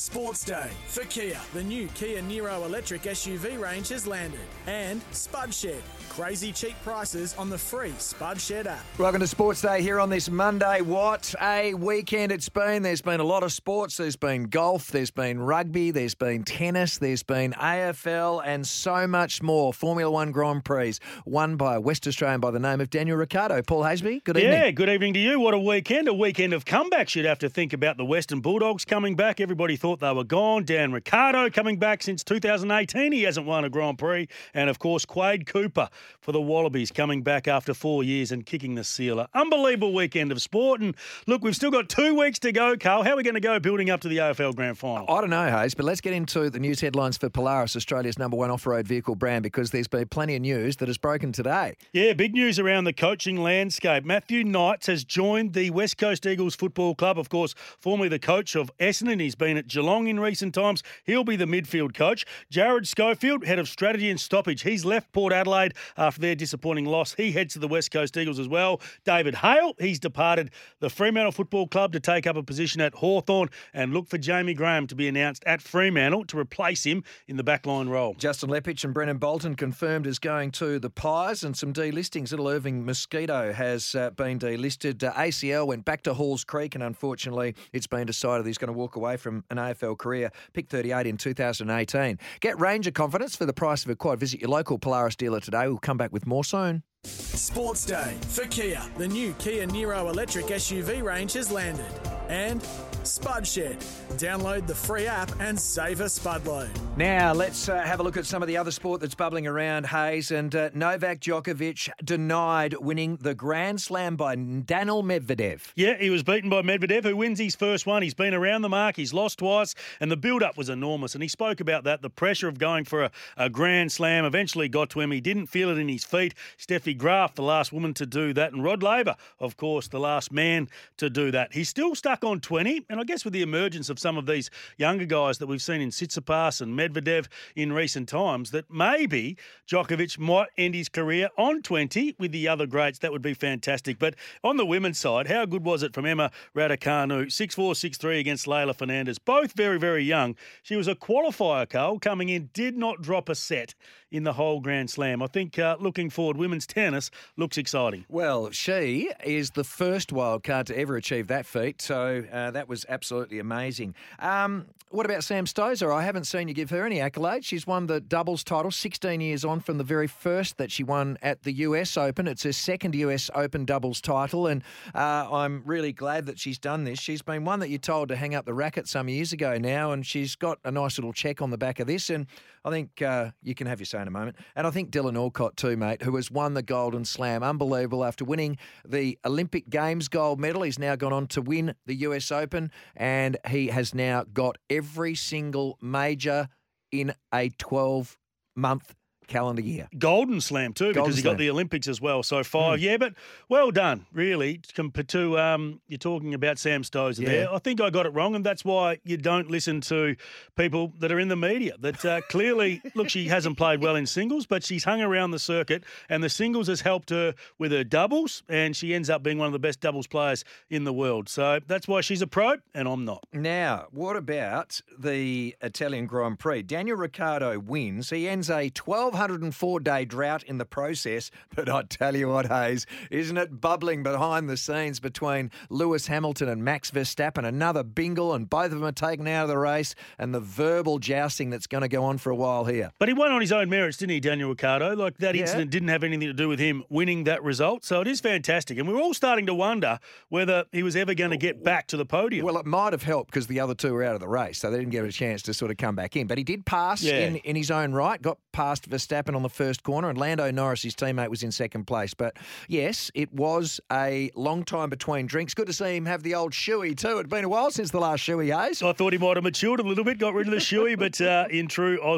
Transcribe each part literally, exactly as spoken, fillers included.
Sports Day for Kia. The new Kia Niro electric S U V range has landed. And Spud Shed. Crazy cheap prices on the free Spud Shed app. Welcome to Sports Day here on this Monday. What a weekend it's been. There's been a lot of sports. There's been golf, there's been rugby, there's been tennis, there's been A F L and so much more. Formula One Grand Prix won by a West Australian by the name of Daniel Ricciardo. Paul Haseby, good evening. Yeah, good evening to you. What a weekend. A weekend of comebacks. You'd have to think about the Western Bulldogs coming back. Everybody thought they were gone. Dan Ricciardo coming back since two thousand eighteen. He hasn't won a Grand Prix. And, of course, Quade Cooper for the Wallabies coming back after four years and kicking the sealer. Unbelievable weekend of sport. And, look, we've still got two weeks to go, Carl. How are we going to go building up to the A F L Grand Final? I don't know, Hayes, but let's get into the news headlines for Polaris, Australia's number one off-road vehicle brand, because there's been plenty of news that has broken today. Yeah, big news around the coaching landscape. Matthew Knights has joined the West Coast Eagles Football Club, of course, formerly the coach of Essendon. He's been at Geelong in recent times. He'll be the midfield coach. Jared Schofield, head of strategy and stoppage. He's left Port Adelaide after their disappointing loss. He heads to the West Coast Eagles as well. David Hale, he's departed the Fremantle Football Club to take up a position at Hawthorn, and look for Jamie Graham to be announced at Fremantle to replace him in the backline role. Justin Lepich and Brennan Bolton confirmed as going to the Pies, and some delistings. Little Irving Mosquito has uh, been delisted. Uh, A C L went back to Halls Creek, and unfortunately it's been decided he's going to walk away from an A F L career. Pick thirty-eight in two thousand eighteen. Get Ranger confidence for the price of a quad. Visit your local Polaris dealer today. We'll come back with more soon. Sports Day for Kia. The new Kia Niro electric S U V range has landed. And Spud Shed. Download the free app and save a spud load. Now, let's uh, have a look at some of the other sport that's bubbling around, Hayes. And uh, Novak Djokovic denied winning the Grand Slam by Daniil Medvedev. Yeah, he was beaten by Medvedev, who wins his first one. He's been around the mark. He's lost twice, and the build-up was enormous. And he spoke about that, the pressure of going for a, a Grand Slam eventually got to him. He didn't feel it in his feet. Steffi Graf, the last woman to do that, and Rod Laver, of course, the last man to do that. He's still stuck on twenty, and I guess with the emergence of some of these younger guys that we've seen in Tsitsipas and Medvedev in recent times, that maybe Djokovic might end his career on twenty with the other greats. That would be fantastic. But on the women's side, how good was it from Emma Raducanu? six four, six three against Leylah Fernandez. Both very, very young. She was a qualifier, Carl, coming in, did not drop a set in the whole Grand Slam. I think uh, looking forward, women's tennis looks exciting. Well, she is the first wild card to ever achieve that feat, so uh, that was absolutely amazing. Um, what about Sam Stosur? I haven't seen you give her any accolades. She's won the doubles title sixteen years on from the very first that she won at the U S Open. It's her second U S Open doubles title, and uh, I'm really glad that she's done this. She's been one that you told to hang up the racket some years ago now, and she's got a nice little check on the back of this, and I think uh, you can have your say in a moment. And I think Dylan Alcott too, mate, who has won the Golden Slam. Unbelievable. After winning the Olympic Games gold medal, he's now gone on to win the U S Open, and he has now got every single major in a twelve-month calendar year. Golden Slam too, Golden because he Slam. got the Olympics as well. So five, mm. yeah, but well done, really. Compared to um, you're talking about Sam Stosur Yeah. there. I think I got it wrong, and that's why you don't listen to people that are in the media. That uh, clearly, look, she hasn't played well in singles, but she's hung around the circuit, and the singles has helped her with her doubles, and she ends up being one of the best doubles players in the world. So that's why she's a pro, and I'm not. Now, what about the Italian Grand Prix? Daniel Ricciardo wins. He ends a twelve hundred four day drought in the process, but I tell you what, Hayes, isn't it bubbling behind the scenes between Lewis Hamilton and Max Verstappen? Another bingle, and both of them are taken out of the race, and the verbal jousting that's going to go on for a while here. But he won on his own merits, didn't he, Daniel Ricciardo? Like, that Yeah. incident didn't have anything to do with him winning that result, so it is fantastic. And we were all starting to wonder whether he was ever going to get back to the podium. Well, it might have helped because the other two were out of the race, so they didn't get a chance to sort of come back in. But he did pass Yeah. in, in his own right, got past Verstappen on the first corner, and Lando Norris, his teammate, was in second place. But yes, it was a long time between drinks. Good to see him have the old shoey too. It'd been a while since the last shoey, Hayes. I thought he might have matured a little bit, got rid of the shoey, but uh, in true Aussie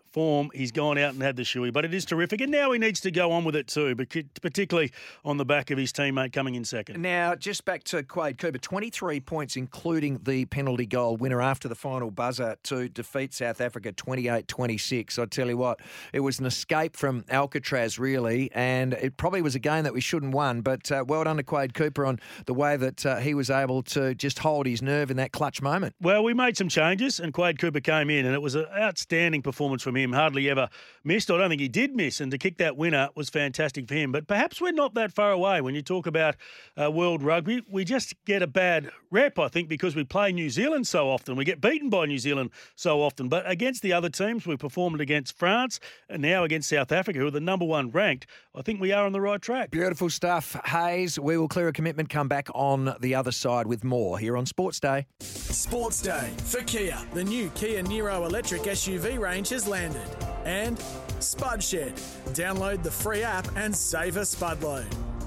form, he's gone out and had the shoey. But it is terrific. And now he needs to go on with it too, particularly on the back of his teammate coming in second. Now, just back to Quade Cooper, twenty-three points, including the penalty goal winner after the final buzzer to defeat South Africa twenty-eight twenty-six. I tell you what, it was an escape from Alcatraz, really, and it probably was a game that we shouldn't won. But uh, well done to Quade Cooper on the way that uh, he was able to just hold his nerve in that clutch moment. Well, we made some changes, and Quade Cooper came in, and it was an outstanding performance from him. Hardly ever missed. I don't think he did miss, and to kick that winner was fantastic for him. But perhaps we're not that far away when you talk about uh, world rugby. We just get a bad rep, I think, because we play New Zealand so often. We get beaten by New Zealand so often. But against the other teams, we performed against France and now against South Africa, who are the number one ranked. I think we are on the right track. Beautiful stuff, Hayes. We will clear a commitment, come back on the other side with more here on Sports Day. Sports Day for Kia. The new Kia Niro electric S U V range has landed. And Spud Shed. Download the free app and save a spud load.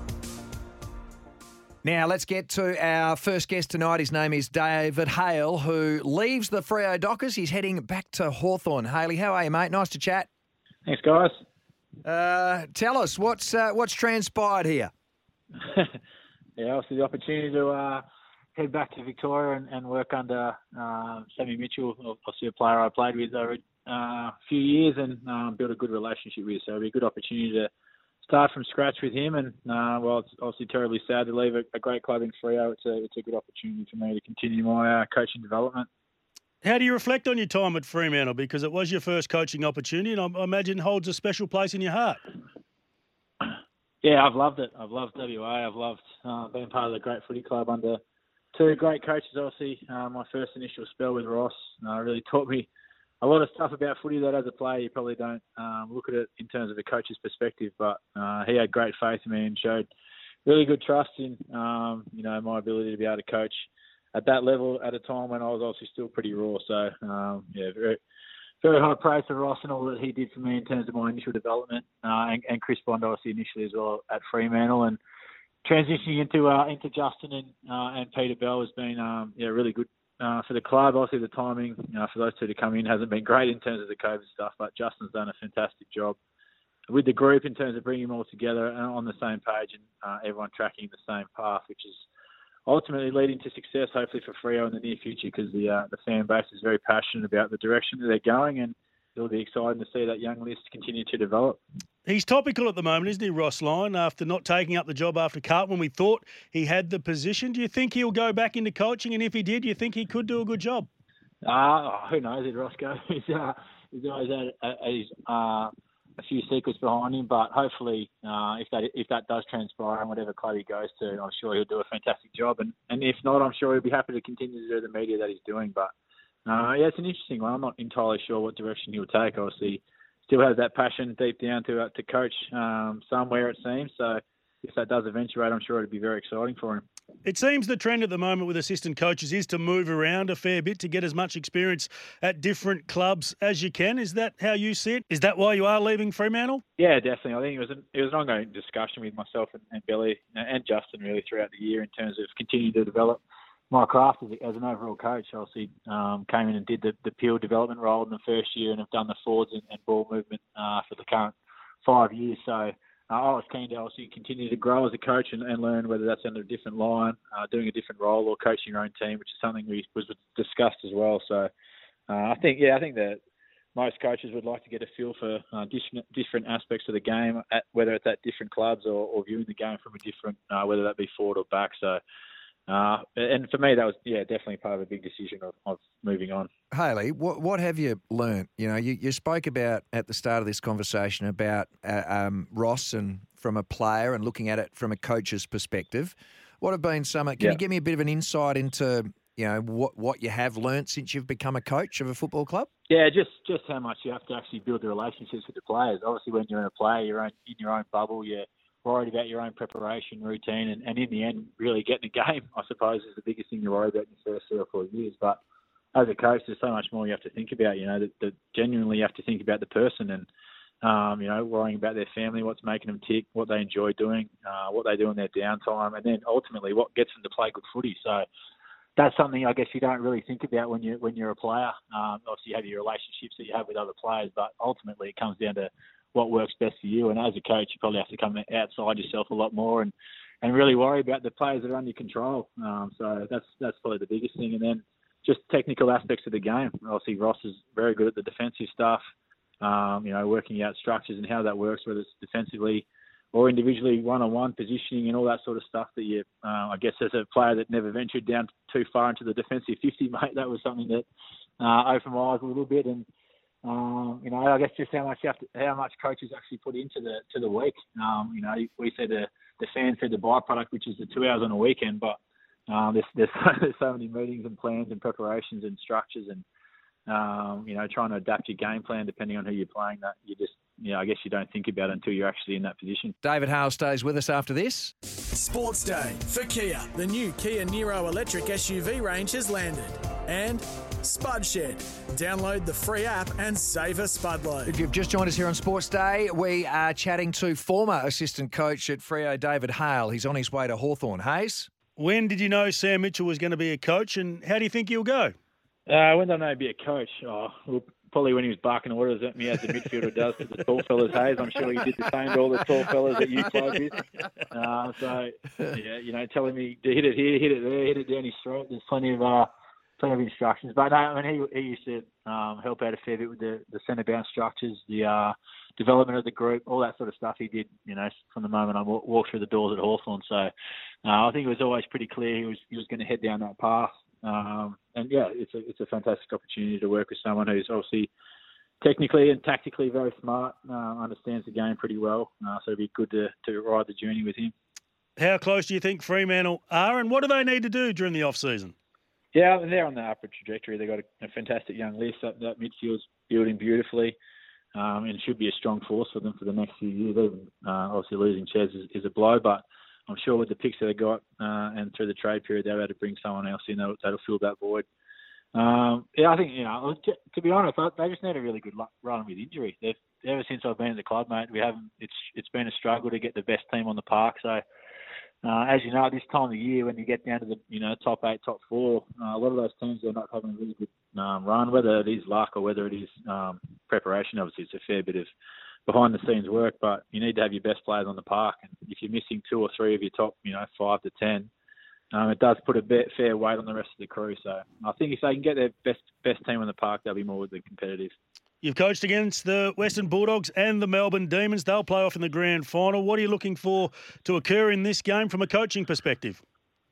Now, let's get to our first guest tonight. His name is David Hale, who leaves the Freo Dockers. He's heading back to Hawthorn. Haley, how are you, mate? Nice to chat. Thanks, guys. Uh, tell us, what's uh, what's transpired here? Yeah, obviously the opportunity to uh, head back to Victoria and, and work under uh, Sammy Mitchell, obviously a player I played with over uh, a few years and um, built a good relationship with. So it'll be a good opportunity to start from scratch with him. And uh, while it's obviously terribly sad to leave a, a great club in Freo, it's a, it's a good opportunity for me to continue my uh, coaching development. How do you reflect on your time at Fremantle? Because it was your first coaching opportunity, and I, I imagine it holds a special place in your heart. Yeah, I've loved it. I've loved W A. I've loved uh, being part of the great footy club under two great coaches, obviously. Uh, my first initial spell with Ross uh, really taught me a lot of stuff about footy that as a player you probably don't um, look at it in terms of a coach's perspective. But uh, he had great faith in me and showed really good trust in um, you know my ability to be able to coach at that level at a time when I was obviously still pretty raw. So, um, yeah, very, very high praise to Ross and all that he did for me in terms of my initial development, uh, and, and Chris Bond obviously initially as well at Fremantle. And transitioning into uh, into Justin and uh, and Peter Bell has been um, yeah really good uh, for the club. Obviously, the timing uh, for those two to come in hasn't been great in terms of the COVID stuff, but Justin's done a fantastic job with the group in terms of bringing them all together and on the same page and uh, everyone tracking the same path, which is ultimately leading to success, hopefully for Freo in the near future, because the uh, the fan base is very passionate about the direction that they're going, and it'll be exciting to see that young list continue to develop. He's topical at the moment, isn't he, Ross Lyon, after not taking up the job after Carlton when we thought he had the position? Do you think he'll go back into coaching? And if he did, do you think he could do a good job? Uh, oh, who knows? Did Ross go? he's, uh, he's always had uh, he's, uh, a few secrets behind him, but hopefully uh, if that if that does transpire and whatever club he goes to, I'm sure he'll do a fantastic job. And, and if not, I'm sure he'll be happy to continue to do the media that he's doing. But uh, yeah, it's an interesting one. I'm not entirely sure what direction he'll take. Obviously, still has that passion deep down to uh, to coach um, somewhere, it seems. So if that does eventuate, I'm sure it'll be very exciting for him. It seems the trend at the moment with assistant coaches is to move around a fair bit to get as much experience at different clubs as you can. Is that how you see it? Is that why you are leaving Fremantle? Yeah, definitely. I think it was an, it was an ongoing discussion with myself and, and Billy and Justin really throughout the year in terms of continuing to develop my craft as, a, as an overall coach. Obviously, um, came in and did the, the pure development role in the first year and have done the forwards and, and ball movement uh, for the current five years. So Uh, I was keen to obviously continue to grow as a coach and, and learn whether that's under a different line, uh, doing a different role, or coaching your own team, which is something we was discussed as well. So uh, I think, yeah, I think that most coaches would like to get a feel for uh, different, different aspects of the game, at, whether it's at different clubs or, or viewing the game from a different, uh, whether that be forward or back. So. Uh, and for me, that was, yeah, definitely part of a big decision of, of moving on. Haley, what what have you learnt? You know, you, you spoke about at the start of this conversation about uh, um, Ross and from a player and looking at it from a coach's perspective. What have been some? Can yeah. you give me a bit of an insight into, you know, what, what you have learnt since you've become a coach of a football club? Yeah, just just how much you have to actually build the relationships with the players. Obviously, when you're in a player, you're in your own bubble. You're worried about your own preparation routine, and, and in the end, really getting a game, I suppose, is the biggest thing you worry about in your first three or four years. But as a coach, there's so much more you have to think about. You know, that, that genuinely you have to think about the person and, um, you know, worrying about their family, what's making them tick, what they enjoy doing, uh, what they do in their downtime, and then ultimately what gets them to play good footy. So that's something I guess you don't really think about when you when you're a player. Um, obviously, you have your relationships that you have with other players, but ultimately it comes down to what works best for you. And as a coach, you probably have to come outside yourself a lot more and, and really worry about the players that are under your control. Um, so that's that's probably the biggest thing. And then just technical aspects of the game. Obviously, Ross is very good at the defensive stuff. Um, you know, working out structures and how that works, whether it's defensively or individually, one-on-one positioning and all that sort of stuff that you, uh, I guess as a player that never ventured down too far into the defensive fifty, mate, that was something that uh, opened my eyes a little bit. And, um, you know, I guess just how much you have to, how much coaches actually put into the to the week. Um, you know, we say the, the fans said the byproduct, which is the two hours on a weekend, but um, there's, there's, there's so many meetings and plans and preparations and structures and, um, you know, trying to adapt your game plan depending on who you're playing that you just, you know, I guess you don't think about it until you're actually in that position. David Hale stays with us after this. Sports Day for Kia. The new Kia Niro electric S U V range has landed. And Spud Shed. Download the free app and save a spud load. If you've just joined us here on Sports Day, we are chatting to former assistant coach at Freo, David Hale. He's on his way to Hawthorn. Hayes? When did you know Sam Mitchell was going to be a coach, and how do you think he'll go? Uh, when did I know he'd be a coach? Oh, well, probably when he was barking orders at me as the midfielder does to the tall fellas, Hayes. I'm sure he did the same to all the tall fellas that you played with. Uh, so, yeah, you know, telling me to hit it here, hit it there, hit it down his throat. There's plenty of uh, plenty of instructions. But no, I mean, he he used to um, help out a fair bit with the, the centre bounce structures, the uh, development of the group, all that sort of stuff he did, you know, from the moment I walked walk through the doors at Hawthorn. So uh, I think it was always pretty clear he was he was going to head down that path. Um, and yeah, it's a it's a fantastic opportunity to work with someone who's obviously technically and tactically very smart, uh, understands the game pretty well. Uh, so it'd be good to, to ride the journey with him. How close do you think Fremantle are, and what do they need to do during the off season? Yeah, they're on the upward trajectory. They've got a, a fantastic young list. That, that midfield's building beautifully, um, and it should be a strong force for them for the next few years. Even, uh, obviously, losing Ches is, is a blow, but I'm sure with the picks that they got uh, and through the trade period, they'll be able to bring someone else in that'll, that'll fill that void. Um, yeah, I think, you know, to be honest, they just need a really good run with injury. They've, ever since I've been at the club, mate, we haven't. It's it's been a struggle to get the best team on the park. So, uh, as you know, this time of year when you get down to the you know top eight, top four, uh, a lot of those teams are not having a really good um, run. Whether it is luck or whether it is um, preparation, obviously it's a fair bit of behind the scenes work. But you need to have your best players on the park, and if you're missing two or three of your top, you know, five to ten. Um, it does put a bit fair weight on the rest of the crew. So I think if they can get their best best team on the park, they'll be more than competitive. You've coached against the Western Bulldogs and the Melbourne Demons. They'll play off in the grand final. What are you looking for to occur in this game from a coaching perspective?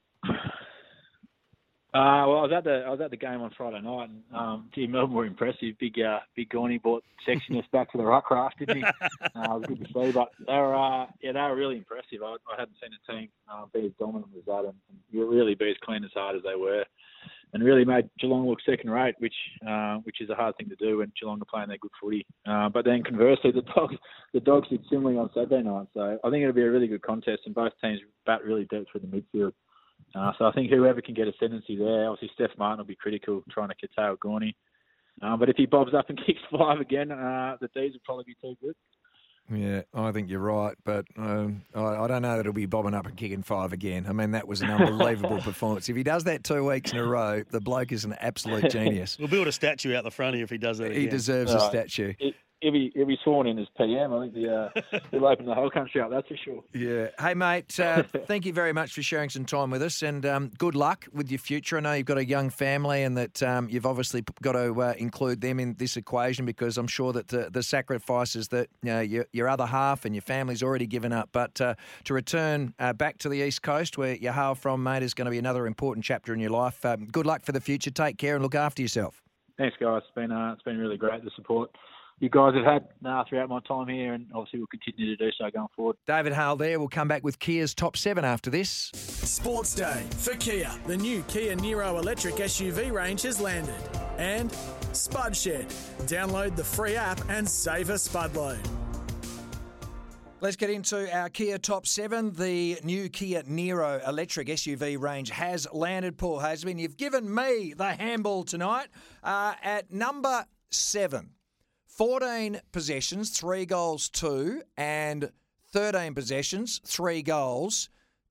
Uh, well, I was at the I was at the game on Friday night, and um, gee, Melbourne were impressive. Big uh, Big Gorney brought sexiness back to the ruck craft, didn't he? Uh, it was good to see. But they were uh, yeah, they were really impressive. I, I hadn't seen a team uh, be as dominant as that, and, and really be as clean as hard as they were, and really made Geelong look second rate, which uh, which is a hard thing to do when Geelong are playing their good footy. Uh, but then conversely, the Dogs the Dogs did similarly on Saturday night. So I think it'll be a really good contest, and both teams bat really deep through the midfield. Uh, so I think whoever can get ascendancy there, obviously Steph Martin will be critical trying to curtail Gorney. Uh, but if he bobs up and kicks five again, uh, the D's will probably be too good. Yeah, I think you're right, but um, I, I don't know that he'll be bobbing up and kicking five again. I mean, that was an unbelievable performance. If he does that two weeks in a row, the bloke is an absolute genius. We'll build a statue out the front here if he does that again. He deserves All a right. statue. It, If he, if he's sworn in as P M, I think the, uh, he'll open the whole country up, that's for sure. Yeah. Hey, mate, uh, thank you very much for sharing some time with us, and um, good luck with your future. I know you've got a young family, and that um, you've obviously got to uh, include them in this equation, because I'm sure that the, the sacrifices that you know, your, your other half and your family's already given up. But uh, to return uh, back to the East Coast, where you hail from, mate, is going to be another important chapter in your life. Um, good luck for the future. Take care and look after yourself. Thanks, guys. It's been, uh, it's been really great, the support you guys have had uh, throughout my time here, and obviously we'll continue to do so going forward. David Hale there. We'll come back with Kia's top seven after this. Sports Day for Kia. The new Kia Niro electric S U V range has landed. And Spud Shed. Download the free app and save a spud load. Let's get into our Kia top seven. The new Kia Niro electric S U V range has landed. Paul Hasleby, you've given me the handball tonight. Uh, at number seven, fourteen possessions, three goals, two, and thirteen possessions, three goals.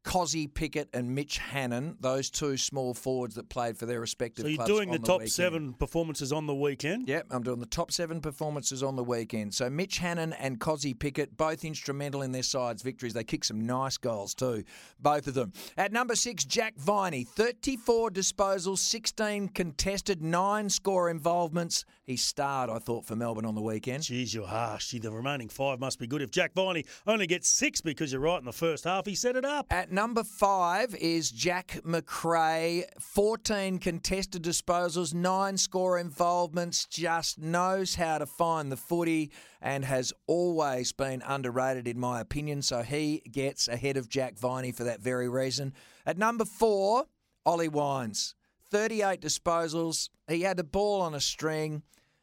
Cozzy Pickett and Mitch Hannon, those two small forwards that played for their respective So you're clubs doing on the the top weekend. seven performances on the weekend? Yep, I'm doing the top seven performances on the weekend. So Mitch Hannon and Cozzy Pickett, both instrumental in their sides' victories. They kicked some nice goals too, both of them. At number six, Jack Viney, thirty-four disposals, sixteen contested, nine score involvements. He starred, I thought, for Melbourne on the weekend. Geez, you're harsh. Gee, the remaining five must be good. If Jack Viney only gets six because you're right in the first half, he set it up. At number five is Jack McRae, fourteen contested disposals, nine score involvements, just knows how to find the footy and has always been underrated in my opinion, so he gets ahead of Jack Viney for that very reason. At number four, Ollie Wines, thirty-eight disposals, he had the ball on a string,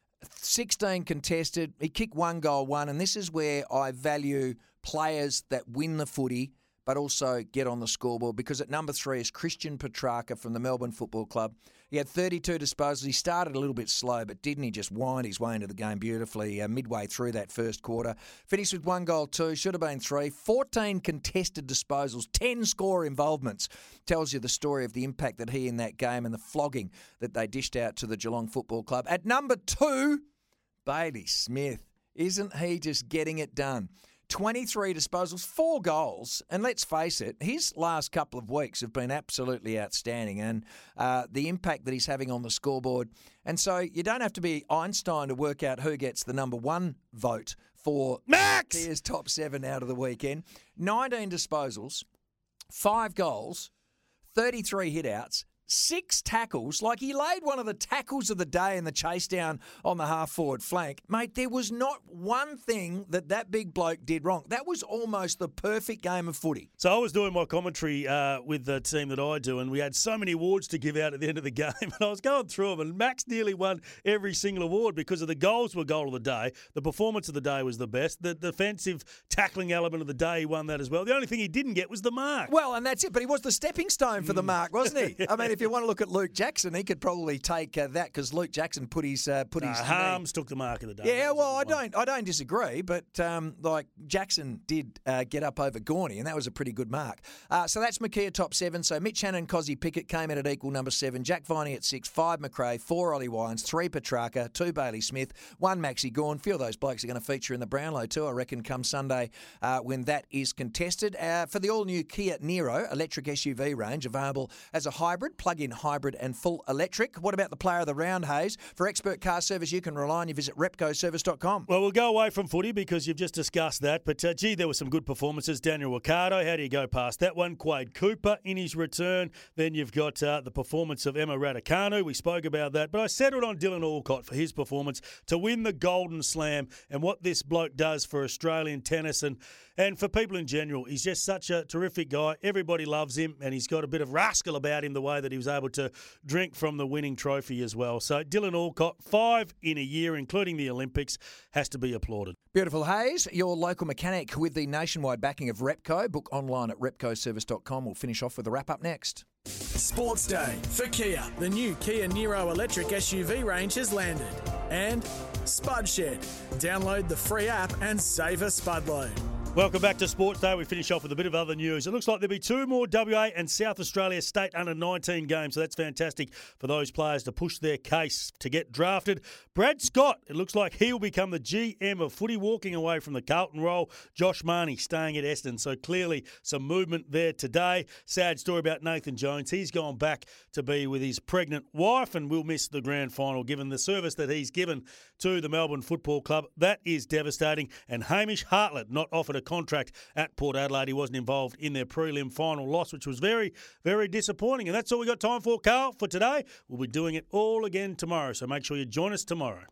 sixteen contested, he kicked one goal, one, and this is where I value players that win the footy but also get on the scoreboard, because at number three is Christian Petrarca from the Melbourne Football Club. He had thirty-two disposals. He started a little bit slow, but didn't he just wind his way into the game beautifully uh, midway through that first quarter. Finished with one goal, two, should have been three. fourteen contested disposals, ten score involvements. Tells you the story of the impact that he in that game and the flogging that they dished out to the Geelong Football Club. At number two, Bailey Smith. Isn't he just getting it done? twenty-three disposals, four goals, and let's face it, his last couple of weeks have been absolutely outstanding, and uh, the impact that he's having on the scoreboard. And so you don't have to be Einstein to work out who gets the number one vote for Max! Here's top seven out of the weekend. nineteen disposals, five goals, thirty-three hit-outs, six tackles. Like, he laid one of the tackles of the day in the chase down on the half-forward flank. Mate, there was not one thing that that big bloke did wrong. That was almost the perfect game of footy. So I was doing my commentary uh, with the team that I do, and we had so many awards to give out at the end of the game, and I was going through them, and Max nearly won every single award because of the goals were goal of the day. The performance of the day was the best. The defensive tackling element of the day, he won that as well. The only thing he didn't get was the mark. Well, and that's it. But he was the stepping stone for the mark, wasn't he? I mean, if you want to look at Luke Jackson, he could probably take uh, that, because Luke Jackson put his uh, put Uh, his Harms took the mark of the day. Yeah, That was well, the I one. don't, I don't disagree, but um, like Jackson did uh, get up over Gorney, and that was a pretty good mark. Uh, so that's Makia top seven. So Mitch Hannon and Cozzy Pickett came in at equal number seven. Jack Viney at six, five McRae, four Ollie Wines, three Petrarca, two Bailey Smith, one Maxi Gawn. A few of those blokes are going to feature in the Brownlow too, I reckon, come Sunday uh, when that is contested. Uh, for the all-new Kia Niro electric S U V range, available as a hybrid, plug-in hybrid and full electric. What about the player of the round, Hayes? For expert car service you can rely on, you visit repco service dot com. Well, we'll go away from footy because you've just discussed that. But, uh, gee, there were some good performances. Daniel Ricciardo, how do you go past that one? Quade Cooper in his return. Then you've got uh, the performance of Emma Raducanu. We spoke about that. But I settled on Dylan Alcott for his performance to win the Golden Slam and what this bloke does for Australian tennis and, and for people in general. He's just such a terrific guy. Everybody loves him, and he's got a bit of rascal about him, the way that he was able to drink from the winning trophy as well. So Dylan Alcott, five in a year, including the Olympics, has to be applauded. Beautiful, Hayes. Your local mechanic with the nationwide backing of Repco. Book online at repco service dot com. We'll finish off with a wrap-up next. Sports Day for Kia. The new Kia Niro electric S U V range has landed. And Spud Shed. Download the free app and save a spud load. Welcome back to Sports Day. We finish off with a bit of other news. It looks like there'll be two more W A and South Australia state under nineteen games, so that's fantastic for those players to push their case to get drafted. Brad Scott, it looks like he'll become the G M of footy, walking away from the Carlton role. Josh Marnie staying at Eston, so clearly some movement there today. Sad story about Nathan Jones. He's gone back to be with his pregnant wife and will miss the grand final given the service that he's given to the Melbourne Football Club. That is devastating. And Hamish Hartlett not offered a contract at Port Adelaide. He wasn't involved in their prelim final loss, which was very, very disappointing. And that's all we got time for, Carl, for today. We'll be doing it all again tomorrow, so make sure you join us tomorrow.